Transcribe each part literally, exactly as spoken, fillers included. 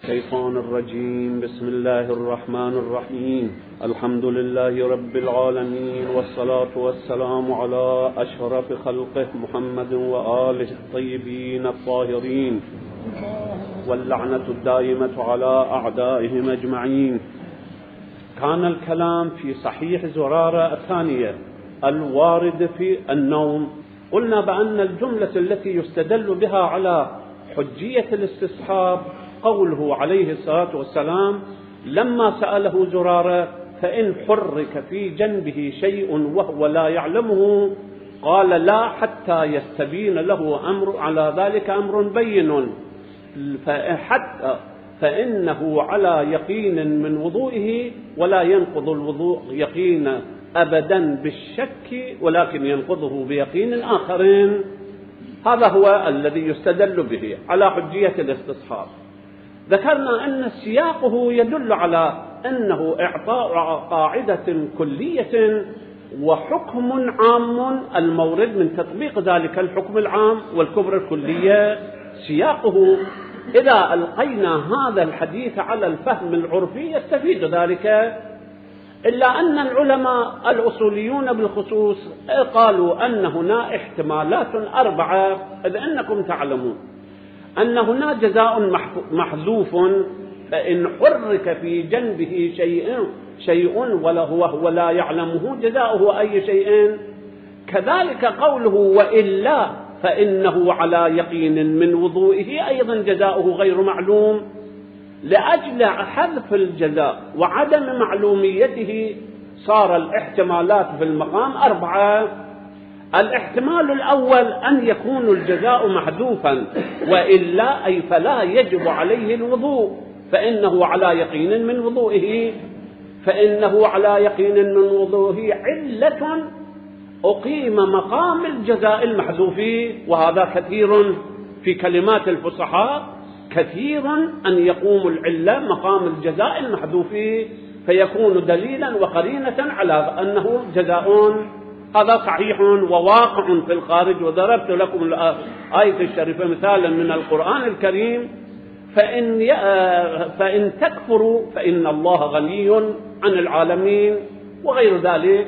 الشيطان الرجيم. بسم الله الرحمن الرحيم. الحمد لله رب العالمين، والصلاة والسلام على أشرف خلقه محمد وآله الطيبين الطاهرين، واللعنة الدائمة على أعدائهم أجمعين. كان الكلام في صحيح زرارة الثانية الوارد في النوم. قلنا بأن الجملة التي يستدل بها على حجية الاستصحاب قوله عليه الصلاة والسلام لما سأله زرارة: فإن حرك في جنبه شيء وهو لا يعلمه، قال: لا حتى يستبين له أمر على ذلك أمر بين، حتى فإنه على يقين من وضوئه، ولا ينقض الوضوء يقين أبدا بالشك، ولكن ينقضه بيقين آخرين. هذا هو الذي يستدل به على حجية الاستصحاب. ذكرنا أن سياقه يدل على أنه إعطاء قاعدة كلية وحكم عام المورد من تطبيق ذلك الحكم العام والكبرى الكلية. سياقه إذا ألقينا هذا الحديث على الفهم العرفي يستفيد ذلك، إلا أن العلماء الأصوليون بالخصوص قالوا أن هنا احتمالات أربعة، إذ أنكم تعلمون أن هنا جزاء محذوف، فإن حرك في جنبه شيء شيء وهو لا يعلمه جزاؤه أي شيء. كذلك قوله وإلا فإنه على يقين من وضوئه أيضا جزاؤه غير معلوم. لأجل حذف الجزاء وعدم معلوميته صار الاحتمالات في المقام أربعة. الاحتمال الأول أن يكون الجزاء محذوفا، وإلا أي فلا يجب عليه الوضوء، فإنه على يقين من وضوئه، فإنه على يقين من وضوئه علة أقيم مقام الجزاء المحذوف. وهذا كثير في كلمات الفصحاء، كثير أن يقوم العلة مقام الجزاء المحذوف، فيكون دليلا وقرينة على أنه جزاء. هذا صحيح وواقع في الخارج. وضربت لكم الآية الشريفة مثالا من القرآن الكريم: فإن, فإن تكفروا فإن الله غني عن العالمين، وغير ذلك.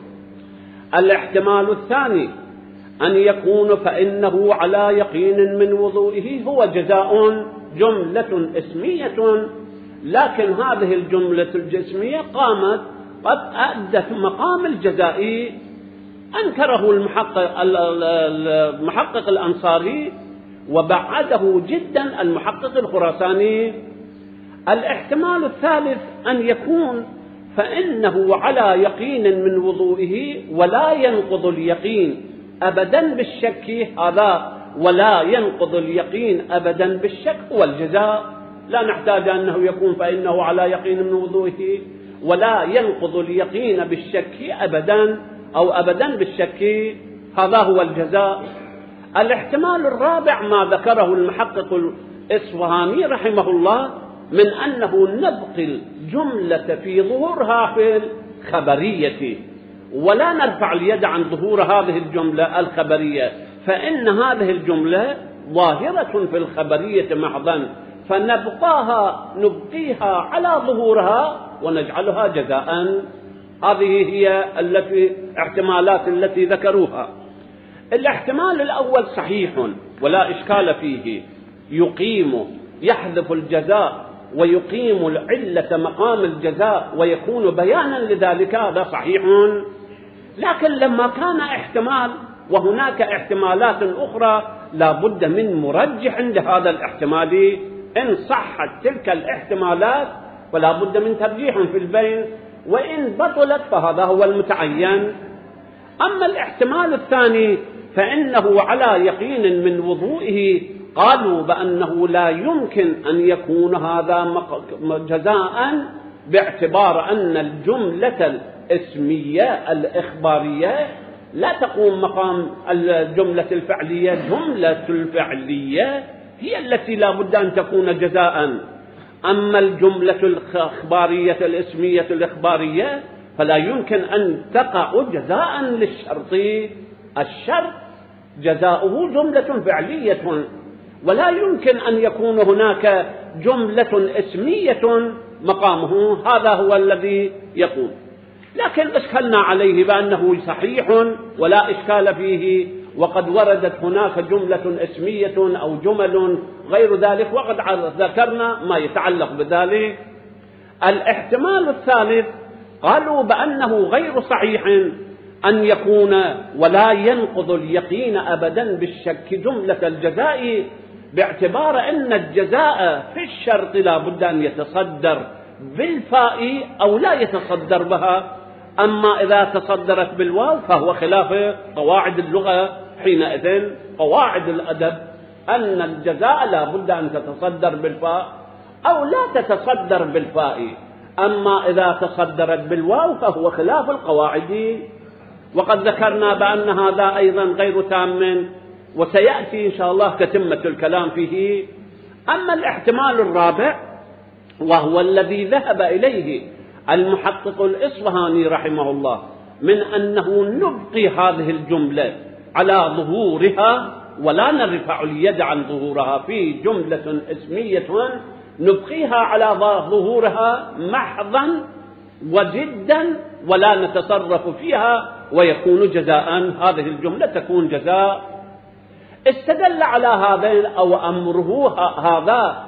الاحتمال الثاني أن يكون فإنه على يقين من وضوئه هو جزاء، جملة اسمية، لكن هذه الجملة الجسمية قامت قد أدت مقام الجزاء. أنكره المحقق, المحقق الأنصاري، وبعده جدا المحقق الخراساني. الاحتمال الثالث أن يكون فإنه على يقين من وضوئه ولا ينقض اليقين أبدا بالشك. هذا ولا ينقض اليقين أبدا بالشك هو الجزاء. لا نحتاج أنه يكون فإنه على يقين من وضوئه ولا ينقض اليقين بالشك أبدا أو أبدا بالشك، هذا هو الجزاء. الاحتمال الرابع ما ذكره المحقق الإصفهاني رحمه الله من أنه نبقي الجملة في ظهورها في الخبرية، ولا نرفع اليد عن ظهور هذه الجملة الخبرية، فإن هذه الجملة ظاهرة في الخبرية محضا، فنبقاها نبقيها على ظهورها ونجعلها جزاء. هذه هي التي احتمالات التي ذكروها. الاحتمال الأول صحيح ولا إشكال فيه، يقيم يحذف الجزاء ويقيم العلة مقام الجزاء ويكون بيانا لذلك، هذا صحيح. لكن لما كان احتمال وهناك احتمالات أخرى لا بد من مرجح عند هذا الاحتمال. إن صحت تلك الاحتمالات فلا بد من ترجيح في البين، وإن بطلت فهذا هو المتعين. أما الاحتمال الثاني فإنه على يقين من وضوئه، قالوا بأنه لا يمكن أن يكون هذا جزاء، باعتبار أن الجملة الاسمية الإخبارية لا تقوم مقام الجملة الفعلية. جملة الفعلية هي التي لا بد أن تكون جزاء. أما الجملة الإخبارية الاسمية الإخبارية فلا يمكن أن تقع جزاء للشرط. الشرط جزاؤه جملة فعلية، ولا يمكن أن يكون هناك جملة اسمية مقامه، هذا هو الذي يقوم. لكن أشكلنا عليه بأنه صحيح ولا إشكال فيه، وقد وردت هناك جملة اسمية أو جمل غير ذلك، وقد ذكرنا ما يتعلق بذلك. الاحتمال الثالث قالوا بأنه غير صحيح أن يكون ولا ينقض اليقين أبدا بالشك جملة الجزاء، باعتبار أن الجزاء في الشرط لا بد أن يتصدر بالفاء أو لا يتصدر بها، أما إذا تصدرت بالواو فهو خلاف قواعد اللغة. حينئذ قواعد الأدب أن الجزاء لا بد أن تتصدر بالفاء أو لا تتصدر بالفاء، أما إذا تصدرت بالواو فهو خلاف القواعد. وقد ذكرنا بأن هذا أيضا غير تام، وسيأتي إن شاء الله كتمة الكلام فيه. أما الاحتمال الرابع وهو الذي ذهب إليه المحقق الإصفهاني رحمه الله، من أنه نبقي هذه الجملة على ظهورها ولا نرفع اليد عن ظهورها في جملة اسمية، نبقيها على ظهورها محضا وجدا ولا نتصرف فيها ويكون جزاء، هذه الجملة تكون جزاء. استدل على هذا أو أمره هذا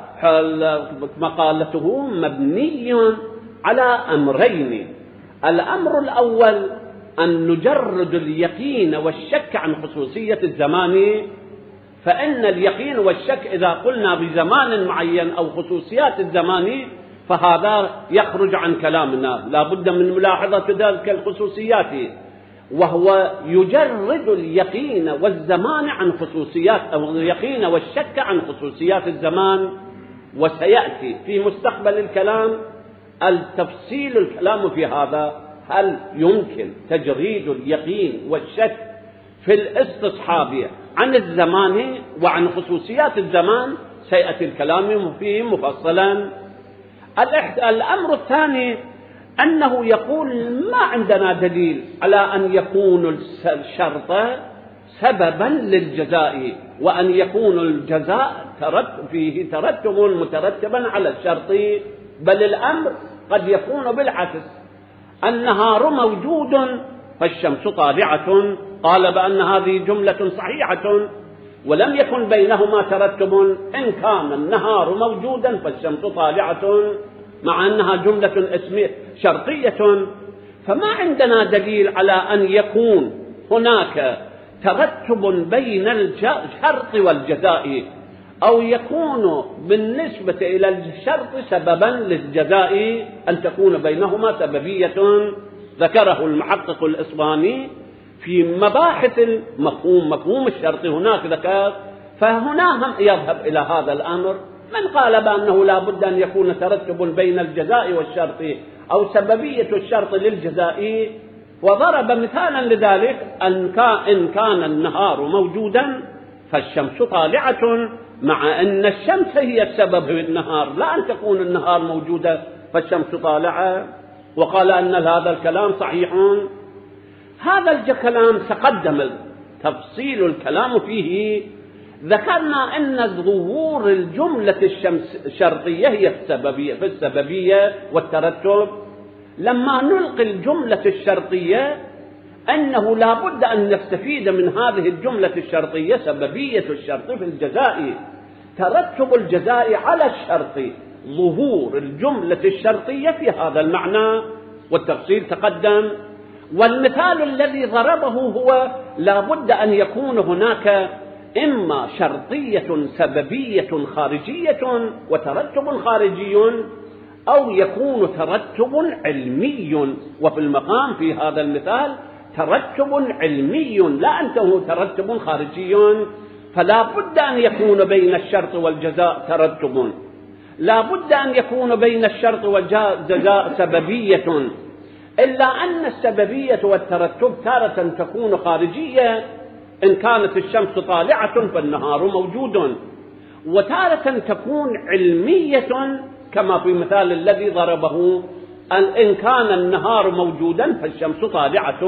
مقالته مبني على أمرين. الأمر الأول أن نجرد اليقين والشك عن خصوصية الزمان، فإن اليقين والشك إذا قلنا بزمان معين أو خصوصيات الزمان فهذا يخرج عن كلامنا، لا بد من ملاحظة ذلك الخصوصيات، وهو يجرد اليقين والزمان عن خصوصيات أو اليقين والشك عن خصوصيات الزمان. وسيأتي في مستقبل الكلام التفصيل الكلام في هذا، هل يمكن تجريد اليقين والشك في الاستصحاب عن الزمان وعن خصوصيات الزمان، سيأتي الكلام فيه مفصلا. الأمر الثاني أنه يقول ما عندنا دليل على أن يكون الشرط سببا للجزاء، وأن يكون الجزاء فيه ترتب مترتبا على الشرط، بل الأمر قد يكون بالعكس، النهار موجود فالشمس طالعة. قال بأن هذه جملة صحيحة ولم يكن بينهما ترتب، إن كان النهار موجودا فالشمس طالعة، مع أنها جملة اسمية شرطية. فما عندنا دليل على أن يكون هناك ترتب بين الشرط والجزاء، أو يكون بالنسبة إلى الشرط سببا للجزاء، أن تكون بينهما سببية. ذكره المحقق الإصفهاني في مباحث المفهوم، مفهوم الشرط هناك ذكر، فهنا هم يذهب إلى هذا الأمر. من قال بأنه لا بد أن يكون ترتب بين الجزاء والشرط أو سببية الشرط للجزاء، وضرب مثالا لذلك أن كان النهار موجودا فالشمس طالعة، مع أن الشمس هي السبب في النهار، لا أن تكون النهار موجودة فالشمس طالعة. وقال أن هذا الكلام صحيح. هذا الكلام تقدم تفصيل الكلام فيه. ذكرنا أن ظهور الجملة الشرطية هي السببية في السببية والترتب. لما نلقي الجملة الشرطية أنه لا بد أن نستفيد من هذه الجملة الشرطية سببية الشرط في الجزاء، ترتب الجزاء على الشرط، ظهور الجملة الشرطية في هذا المعنى، والتفصيل تقدم. والمثال الذي ضربه هو لا بد أن يكون هناك إما شرطية سببية خارجية وترتب خارجي، أو يكون ترتب علمي، وفي المقام في هذا المثال ترتب علمي لا أنه ترتب خارجي. فلا بد أن يكون بين الشرط والجزاء ترتب، لا بد أن يكون بين الشرط والجزاء سببية، إلا أن السببية والترتب تارة تكون خارجية، إن كانت الشمس طالعة فالنهار موجود، وتارة تكون علمية كما في المثال الذي ضربه، أن إن كان النهار موجودا فالشمس طالعة.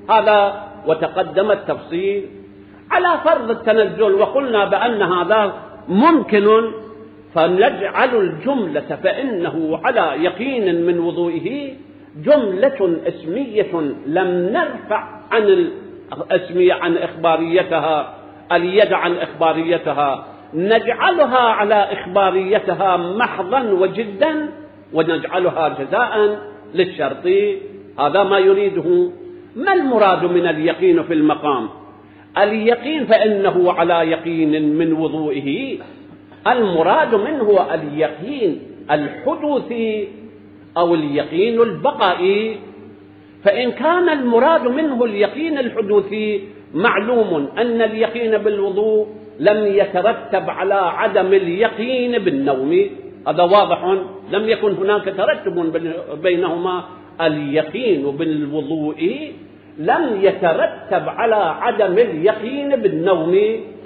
هذا وتقدم التفصيل على فرض التنزل، وقلنا بأن هذا ممكن، فنجعل الجملة فإنه على يقين من وضوئه جملة اسمية لم نرفع عن الاسمية عن إخباريتها، اليد عن إخباريتها، نجعلها على إخباريتها محضا وجدا، ونجعلها جزاء للشرط. هذا ما يريده. ما المراد من اليقين في المقام؟ اليقين فإنه على يقين من وضوئه، المراد منه اليقين الحدوثي أو اليقين البقائي. فإن كان المراد منه اليقين الحدوثي، معلوم أن اليقين بالوضوء لم يترتب على عدم اليقين بالنوم، هذا واضح، لم يكن هناك ترتب بينهما. اليقين بالوضوء لم يترتب على عدم اليقين بالنوم.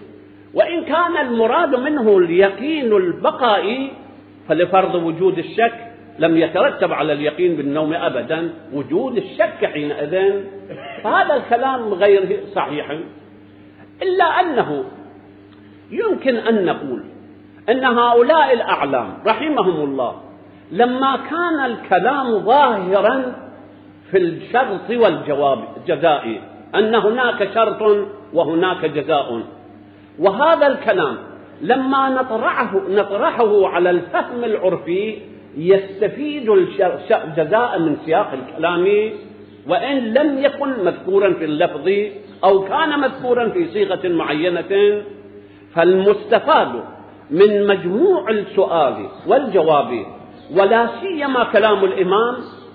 وإن كان المراد منه اليقين البقائي، فلفرض وجود الشك لم يترتب على اليقين بالنوم أبدا وجود الشك حينئذ، فهذا الكلام غير صحيح. إلا أنه يمكن أن نقول أن هؤلاء الأعلام رحمهم الله لما كان الكلام ظاهرا في الشرط والجواب جزائي، أن هناك شرط وهناك جزاء، وهذا الكلام لما نطرحه, نطرحه على الفهم العرفي يستفيد الجزاء من سياق الكلام، وإن لم يكن مذكورا في اللفظ أو كان مذكورا في صيغة معينة. فالمستفاد من مجموع السؤال والجواب، ولا سيما كلام الإمام،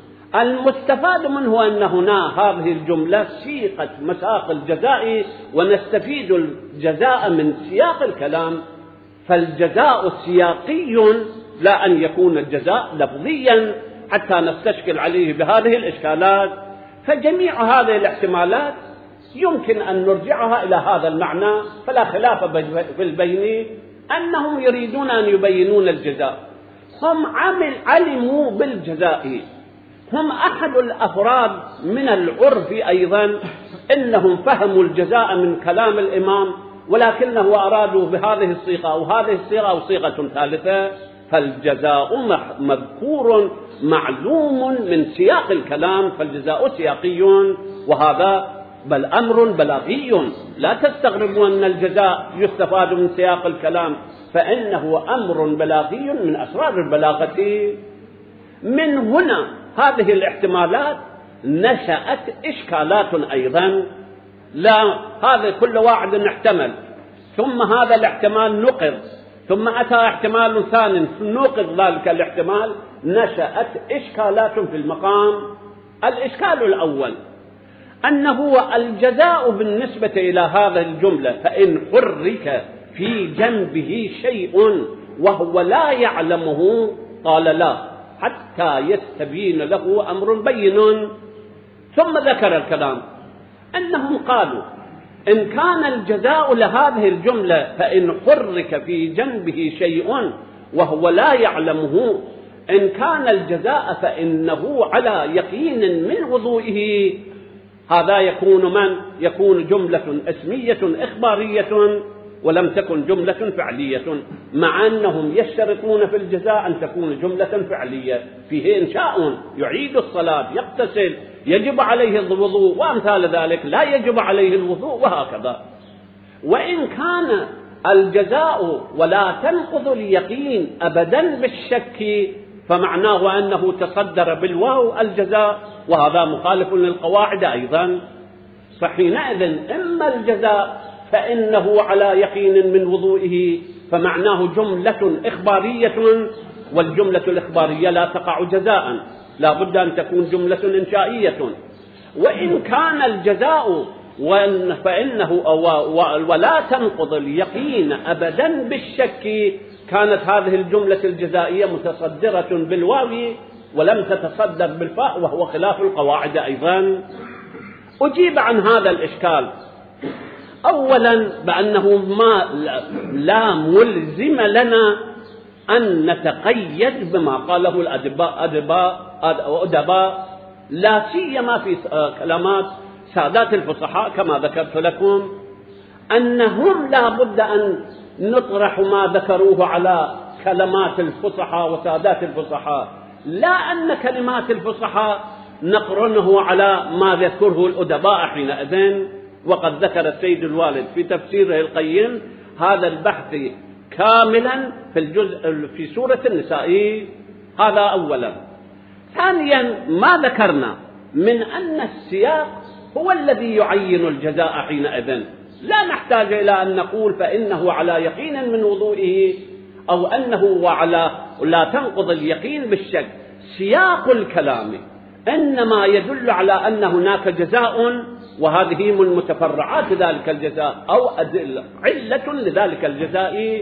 المستفاد منه أن هنا هذه الجملة سيقت مساق الجزاء، ونستفيد الجزاء من سياق الكلام. فالجزاء سياقي لا أن يكون الجزاء لفظيا حتى نستشكل عليه بهذه الإشكالات. فجميع هذه الاحتمالات يمكن أن نرجعها إلى هذا المعنى، فلا خلاف في البين أنهم يريدون أن يبينون الجزاء. هم عمل علموا بالجزاء، هم أحد الأفراد من العرف أيضا، إنهم فهموا الجزاء من كلام الإمام، ولكنه أرادوا بهذه الصيغة أو هذه الصيغة أو صيغة ثالثة. فالجزاء مذكور معلوم من سياق الكلام، فالجزاء سياقي، وهذا بل أمر بلاغي. لا تستغربوا أن الجزاء يستفاد من سياق الكلام، فإنه أمر بلاغي من أسرار البلاغة. من هنا هذه الاحتمالات نشأت إشكالات أيضا، لا هذا كل واحد احتمل، ثم هذا الاحتمال نقض، ثم أتى احتمال ثاني نقض ذلك الاحتمال، نشأت إشكالات في المقام. الإشكال الأول أنه الجزاء بالنسبة إلى هذه الجملة فإن حرك في جنبه شيء وهو لا يعلمه، قال لا حتى يستبين له أمر بين. ثم ذكر الكلام أنهم قالوا إن كان الجزاء لهذه الجملة فإن حرك في جنبه شيء وهو لا يعلمه، إن كان الجزاء فإنه على يقين من وضوئه، هذا يكون من؟ يكون جملة اسمية إخبارية ولم تكن جملة فعلية، مع أنهم يشترطون في الجزاء أن تكون جملة فعلية فيه إنشاء، يعيد الصلاة، يغتسل، يجب عليه الوضوء وأمثال ذلك، لا يجب عليه الوضوء وهكذا. وإن كان الجزاء ولا تنقض اليقين أبدا بالشك، فمعناه أنه تصدر بالواو الجزاء، وهذا مخالف للقواعد أيضا. فحينئذ إما الجزاء فإنه على يقين من وضوئه، فمعناه جملة إخبارية، والجملة الإخبارية لا تقع جزاء، لا بد أن تكون جملة إنشائية. وإن كان الجزاء فإنه ولا تنقض اليقين أبدا بالشك، كانت هذه الجملة الجزائية متصدرة بالواو ولم تتصدر بالفاء، وهو خلاف القواعد أيضا. أجيب عن هذا الإشكال أولا بأنه ما لا ملزم لنا أن نتقيد بما قاله الأدباء أدباء أدباء لا سيما في كلمات سادات الفصحاء كما ذكرت لكم، أنهم لا بد أن نطرح ما ذكروه على كلمات الفصحاء وسادات الفصحاء، لا أن كلمات الفصحاء نقرنه على ما يذكره الأدباء حينئذ. وقد ذكر السيد الوالد في تفسيره القيم هذا البحث كاملا في الجزء في سورة النساء. هذا أولا. ثانيا ما ذكرنا من أن السياق هو الذي يعين الجزاء حينئذ، لا نحتاج إلى أن نقول فإنه على يقين من وضوئه أو أنه وعلى لا تنقض اليقين بالشك. سياق الكلام إنما يدل على أن هناك جزاء، وهذه من متفرعات ذلك الجزاء أو أدلة علة لذلك الجزاء.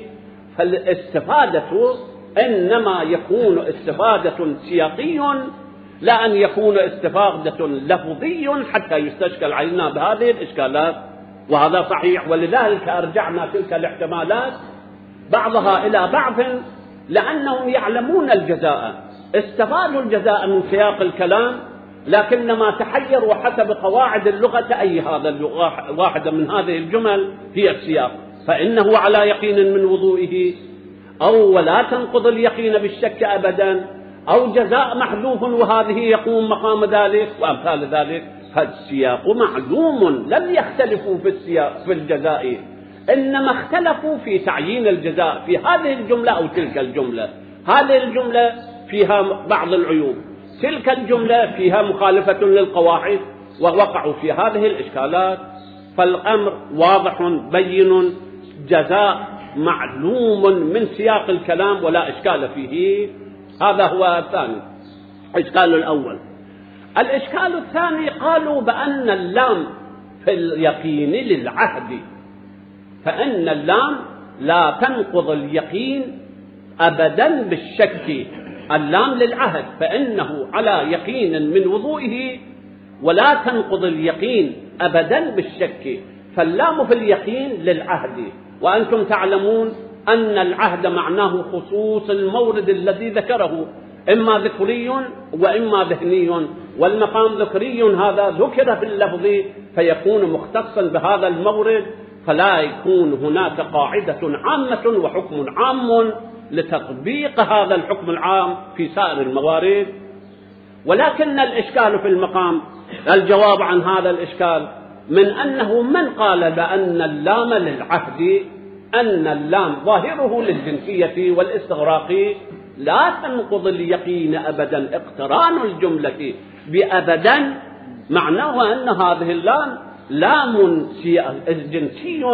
فالاستفادة إنما يكون استفادة سياقي، لا أن يكون استفادة لفظي حتى يستشكل علينا بهذه الإشكالات. وهذا صحيح، ولذلك أرجعنا تلك الاحتمالات بعضها إلى بعض لأنهم يعلمون الجزاء، استفادوا الجزاء من سياق الكلام، لكنما تحيروا حسب قواعد اللغة أي هذا واحدة من هذه الجمل هي السياق. فإنه على يقين من وضوئه، أو ولا تنقض اليقين بالشك أبدا، أو جزاء محذوف وهذه يقوم مقام ذلك وأمثال ذلك. فالسياق معلوم، لم يختلفوا في السياق في الجزاء، إنما اختلفوا في تعيين الجزاء في هذه الجملة أو تلك الجملة. هذه الجملة فيها بعض العيوب، تلك الجملة فيها مخالفة للقواعد، ووقعوا في هذه الإشكالات. فالأمر واضح بين، جزاء معلوم من سياق الكلام ولا إشكال فيه. هذا هو الثاني الإشكال الأول. الإشكال الثاني قالوا بأن اللام في اليقين للعهد، فإن اللام لا تنقض اليقين أبدا بالشك. اللام للعهد فإنه على يقين من وضوئه، ولا تنقض اليقين أبدا بالشك. فاللام في اليقين للعهد، وأنتم تعلمون أن العهد معناه خصوص المورد الذي ذكره، إما ذكري وإما ذهني، والمقام ذكري هذا ذكر في اللفظ فيكون مختصا بهذا المورد، فلا يكون هناك قاعدة عامة وحكم عام لتطبيق هذا الحكم العام في سائر الموارد. ولكن الإشكال في المقام الجواب عن هذا الإشكال من أنه من قال بأن اللام للعهد، أن اللام ظاهره للجنسية والاستغراق، لا تنقض اليقين أبدا. اقتران الجملة بأبدا معناه أن هذه اللام لام جنسي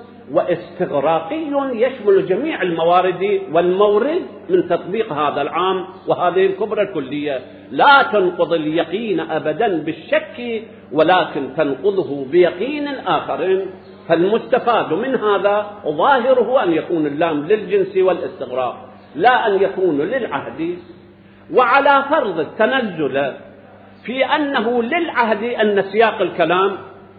واستغراقي يشمل جميع الموارد والمورد من تطبيق هذا العام وهذه الكبرى الكلية. لا تنقض اليقين أبدا بالشك، ولكن تنقضه بيقين آخر. فالمستفاد من هذا ظاهره أن يكون اللام للجنس والاستغراق، لا أن يكون للعهد. وعلى فرض التنزل في أنه للعهد، أن سياق الكلام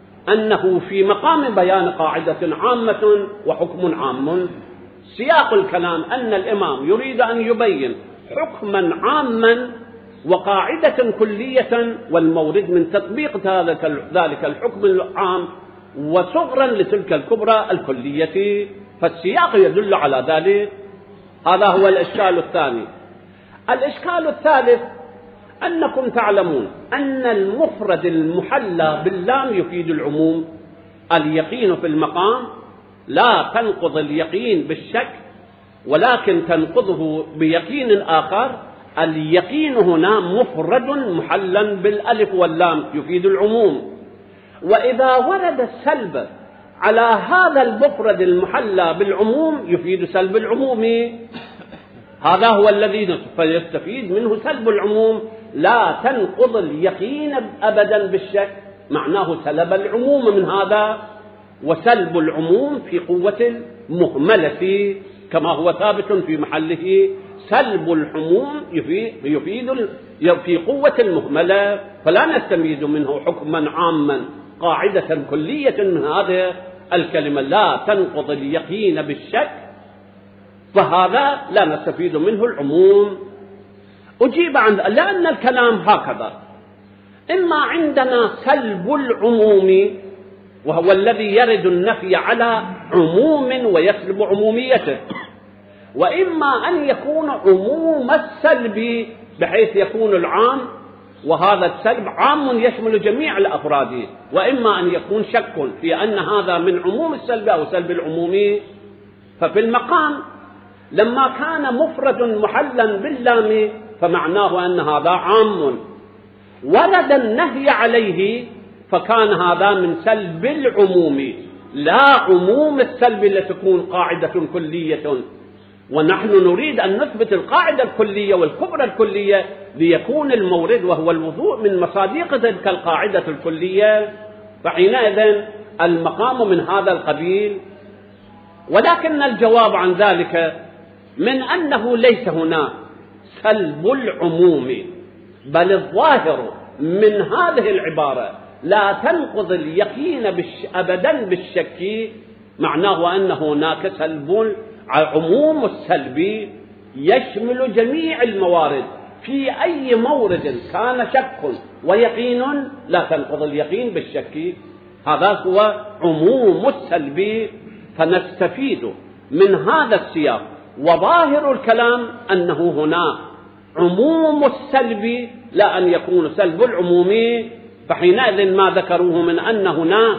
أنه في مقام بيان قاعدة عامة وحكم عام. سياق الكلام أن الإمام يريد أن يبين حكما عاما وقاعدة كلية، والمورد من تطبيق ذلك الحكم العام وصغرا لتلك الكبرى الكلية، فالسياق يدل على ذلك. هذا هو الإشكال الثاني. الإشكال الثالث أنكم تعلمون أن المفرد المحلى باللام يفيد العموم. اليقين في المقام لا تنقض اليقين بالشك، ولكن تنقضه بيقين آخر. اليقين هنا مفرد محلا بالألف واللام يفيد العموم. وإذا ورد السلب على هذا المفرد المحلى بالعموم يفيد سلب العموم. هذا هو الذي يستفيد منه سلب العموم. لا تنقض اليقين أبدا بالشك معناه سلب العموم من هذا، وسلب العموم في قوة المهملة كما هو ثابت في محله. سلب العموم يفيد في قوة المهملة، فلا نستميز منه حكما عاما قاعدة كلية من هذه الكلمة لا تنقض اليقين بالشك، فهذا لا نستفيد منه العموم. أجيب عن لأن الكلام هكذا، إما عندنا سلب العموم وهو الذي يرد النفي على عموم ويسلب عموميته، وإما أن يكون عموم السلب بحيث يكون العام وهذا السلب عام يشمل جميع الأفراد، وإما أن يكون شك في أن هذا من عموم السلب أو سلب العمومي. ففي المقام لما كان مفرد محلا باللام فمعناه أن هذا عام، ورد النهي عليه فكان هذا من سلب العموم لا عموم السلب لتكون قاعدة كلية، ونحن نريد أن نثبت القاعدة الكلية والكبرى الكلية ليكون المورد وهو الوضوء من مصادق تلك القاعدة الكلية، فحينئذ المقام من هذا القبيل. ولكن الجواب عن ذلك من أنه ليس هنا سلب العموم، بل الظاهر من هذه العبارة لا تنقض اليقين بالش... أبدا بالشك، معناه أن هناك سلب عموم السلب يشمل جميع الموارد، في أي مورد كان شك ويقين لا تنقض اليقين بالشك، هذا هو عموم السلب. فنستفيد من هذا السياق وظاهر الكلام أنه هنا عموم السلب لا أن يكون سلب العموم، فحينئذ ما ذكروه من أن هنا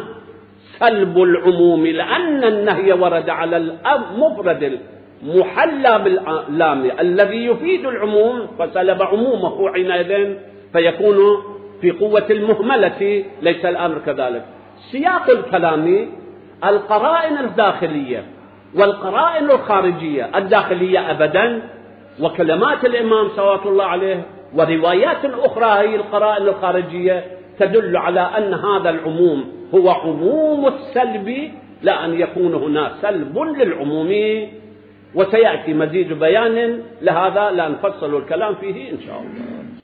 سلب العموم لأن النهي ورد على المفرد المحلى باللام الذي يفيد العموم فسلب عمومه، حينئذ فيكون في قوة المهملة، ليس الأمر كذلك. سياق الكلام القرائن الداخلية والقرائن الخارجية، الداخلية أبدا وكلمات الإمام صلوات الله عليه وروايات أخرى هي القرائن الخارجية تدل على أن هذا العموم هو عموم السلب لا أن يكون هنا سلب للعموم، وسيأتي مزيد بيان لهذا لا نفصل الكلام فيه إن شاء الله.